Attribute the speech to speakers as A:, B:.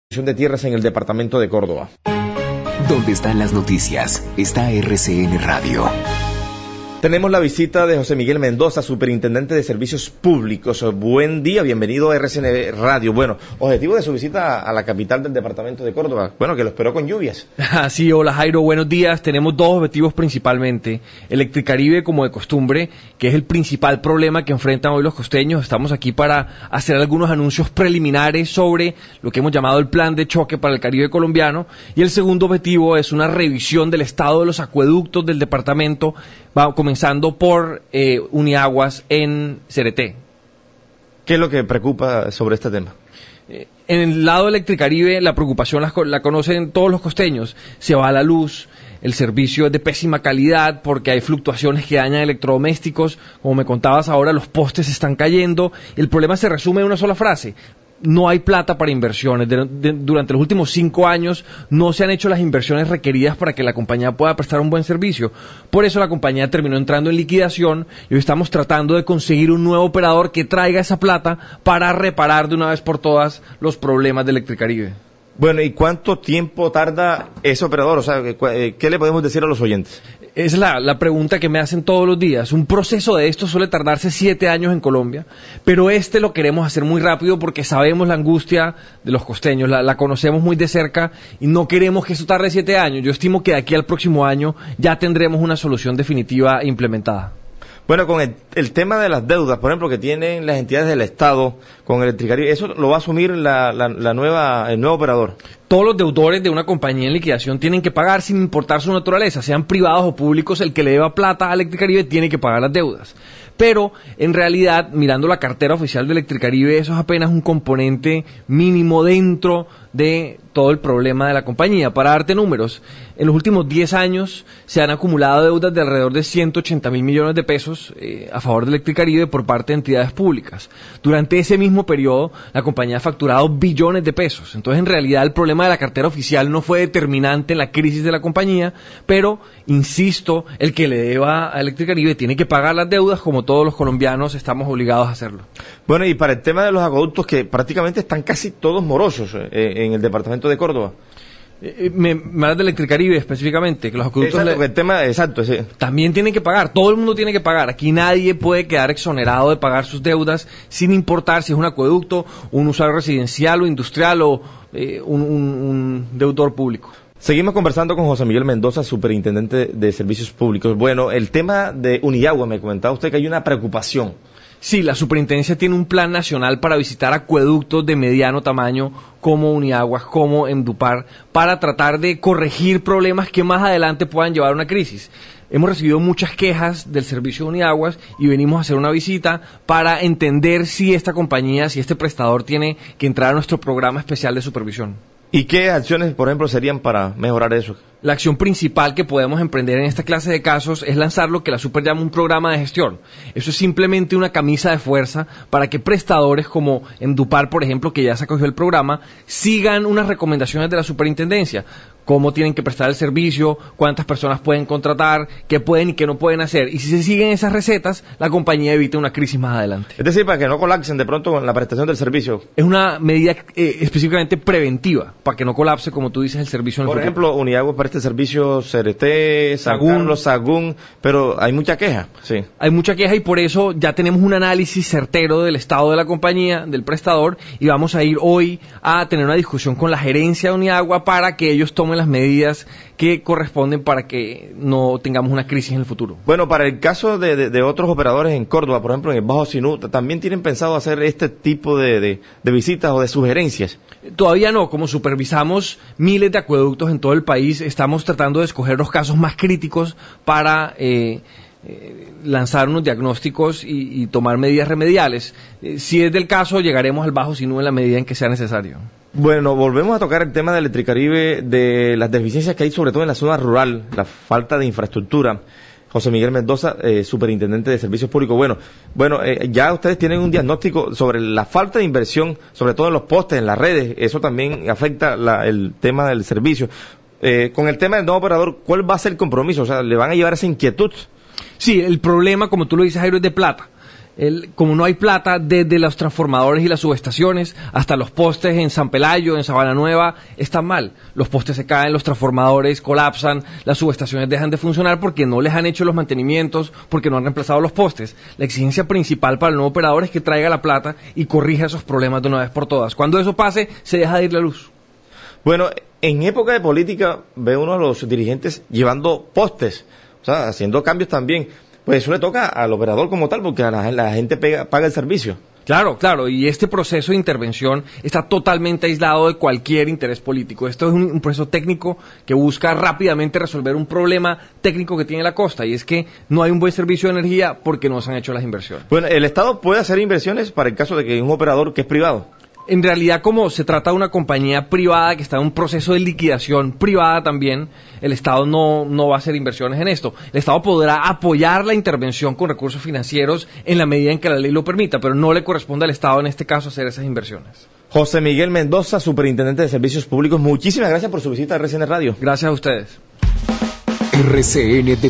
A: de tierras en el departamento de Córdoba.
B: Donde están las noticias, está RCN Radio.
A: Tenemos la visita de José Miguel Mendoza, superintendente de Servicios Públicos. Buen día, bienvenido a RCN Radio. Bueno, objetivo de su visita a la capital del departamento de Córdoba, bueno, que lo esperó con lluvias.
C: Sí, hola Jairo, buenos días. Tenemos dos objetivos principalmente. Electricaribe, como de costumbre, que es el principal problema que enfrentan hoy los costeños. Estamos aquí para hacer algunos anuncios preliminares sobre lo que hemos llamado el plan de choque para el Caribe colombiano. Y el segundo objetivo es una revisión del estado de los acueductos del departamento, comenzando por Uniaguas en Cereté.
A: ¿Qué es lo que preocupa sobre este tema?
C: En el lado de Electricaribe, la preocupación la conocen todos los costeños. Se va la luz, el servicio es de pésima calidad porque hay fluctuaciones que dañan electrodomésticos. Como me contabas ahora, los postes están cayendo. El problema se resume en una sola frase: no hay plata para inversiones. Durante los últimos 5 años no se han hecho las inversiones requeridas para que la compañía pueda prestar un buen servicio. Por eso la compañía terminó entrando en liquidación y hoy estamos tratando de conseguir un nuevo operador que traiga esa plata para reparar de una vez por todas los problemas de Electricaribe.
A: Bueno, ¿y cuánto tiempo tarda ese operador? O sea, ¿qué le podemos decir a los oyentes?
C: Es la pregunta que me hacen todos los días. Un proceso de esto suele tardarse 7 años en Colombia, pero lo queremos hacer muy rápido porque sabemos la angustia de los costeños, la conocemos muy de cerca y no queremos que esto tarde 7 años. Yo estimo que de aquí al próximo año ya tendremos una solución definitiva implementada.
A: Bueno, con el tema de las deudas, por ejemplo, que tienen las entidades del Estado con Electricaribe, ¿eso lo va a asumir el nuevo operador?
C: Todos los deudores de una compañía en liquidación tienen que pagar sin importar su naturaleza, sean privados o públicos. El que le deba plata a Electricaribe tiene que pagar las deudas. Pero, en realidad, mirando la cartera oficial de Electricaribe, eso es apenas un componente mínimo dentro de todo el problema de la compañía. Para darte números, en los últimos 10 años se han acumulado deudas de alrededor de 180.000 millones de pesos a favor de Electricaribe por parte de entidades públicas. Durante ese mismo periodo, la compañía ha facturado billones de pesos. Entonces, en realidad, el problema de la cartera oficial no fue determinante en la crisis de la compañía, pero, insisto, el que le deba a Electricaribe tiene que pagar las deudas, como todos los colombianos estamos obligados a hacerlo.
A: Bueno, y para el tema de los acueductos, que prácticamente están casi todos morosos en el departamento de Córdoba.
C: Me hablas de Electricaribe específicamente, que los acueductos...
A: Exacto, sí.
C: También tienen que pagar, todo el mundo tiene que pagar. Aquí nadie puede quedar exonerado de pagar sus deudas, sin importar si es un acueducto, un usuario residencial o industrial o un deudor público.
A: Seguimos conversando con José Miguel Mendoza, superintendente de Servicios Públicos. Bueno, el tema de Uniagua, me comentaba usted que hay una preocupación.
C: Sí, la superintendencia tiene un plan nacional para visitar acueductos de mediano tamaño como Uniaguas, como Endupar, para tratar de corregir problemas que más adelante puedan llevar a una crisis. Hemos recibido muchas quejas del servicio de Uniaguas y venimos a hacer una visita para entender si esta compañía, si este prestador tiene que entrar a nuestro programa especial de supervisión.
A: ¿Y qué acciones, por ejemplo, serían para mejorar eso?
C: La acción principal que podemos emprender en esta clase de casos es lanzar lo que la Super llama un programa de gestión. Eso es simplemente una camisa de fuerza para que prestadores como Endupar, por ejemplo, que ya se acogió el programa, sigan unas recomendaciones de la superintendencia. Cómo tienen que prestar el servicio, cuántas personas pueden contratar, qué pueden y qué no pueden hacer. Y si se siguen esas recetas, la compañía evita una crisis más adelante.
A: Es decir, para que no colapsen de pronto con la prestación del servicio.
C: Es una medida específicamente preventiva, para que no colapse, como tú dices, el servicio en el
A: futuro. Por ejemplo, Uniagua para este servicio Cereté, Sagún, pero hay mucha queja. Sí.
C: Hay mucha queja y por eso ya tenemos un análisis certero del estado de la compañía, del prestador, y vamos a ir hoy a tener una discusión con la gerencia de Uniagua para que ellos tomen las medidas que corresponden para que no tengamos una crisis en el futuro.
A: Bueno, para el caso de otros operadores en Córdoba, por ejemplo en el Bajo Sinú, ¿también tienen pensado hacer este tipo de visitas o de sugerencias?
C: Todavía no, como supervisamos miles de acueductos en todo el país, estamos tratando de escoger los casos más críticos para lanzar unos diagnósticos y tomar medidas remediales. Si es del caso, llegaremos al Bajo Sinú en la medida en que sea necesario.
A: Bueno, volvemos a tocar el tema de Electricaribe, de las deficiencias que hay sobre todo en la zona rural, la falta de infraestructura. José Miguel Mendoza, superintendente de Servicios Públicos. Bueno, ya ustedes tienen un diagnóstico sobre la falta de inversión, sobre todo en los postes, en las redes. Eso también afecta el tema del servicio. Con el tema del nuevo operador, ¿cuál va a ser el compromiso? O sea, ¿le van a llevar esa inquietud?
C: Sí, el problema, como tú lo dices, Jairo, es de plata. como no hay plata, desde los transformadores y las subestaciones hasta los postes en San Pelayo, en Sabana Nueva, están mal. Los postes se caen, los transformadores colapsan, las subestaciones dejan de funcionar porque no les han hecho los mantenimientos, porque no han reemplazado los postes. La exigencia principal para el nuevo operador es que traiga la plata y corrija esos problemas de una vez por todas. Cuando eso pase, se deja de ir la luz.
A: Bueno, en época de política ve uno a los dirigentes llevando postes, o sea, haciendo cambios también. Pues eso le toca al operador como tal, porque la gente paga el servicio.
C: Claro, y este proceso de intervención está totalmente aislado de cualquier interés político. Esto es un proceso técnico que busca rápidamente resolver un problema técnico que tiene la costa, y es que no hay un buen servicio de energía porque no se han hecho las inversiones.
A: Bueno, el Estado puede hacer inversiones para el caso de que hay un operador que es privado.
C: En realidad, como se trata de una compañía privada que está en un proceso de liquidación privada también, el Estado no va a hacer inversiones en esto. El Estado podrá apoyar la intervención con recursos financieros en la medida en que la ley lo permita, pero no le corresponde al Estado en este caso hacer esas inversiones.
A: José Miguel Mendoza, Superintendente de Servicios Públicos, muchísimas gracias por su visita a RCN Radio.
C: Gracias a ustedes.
B: RCN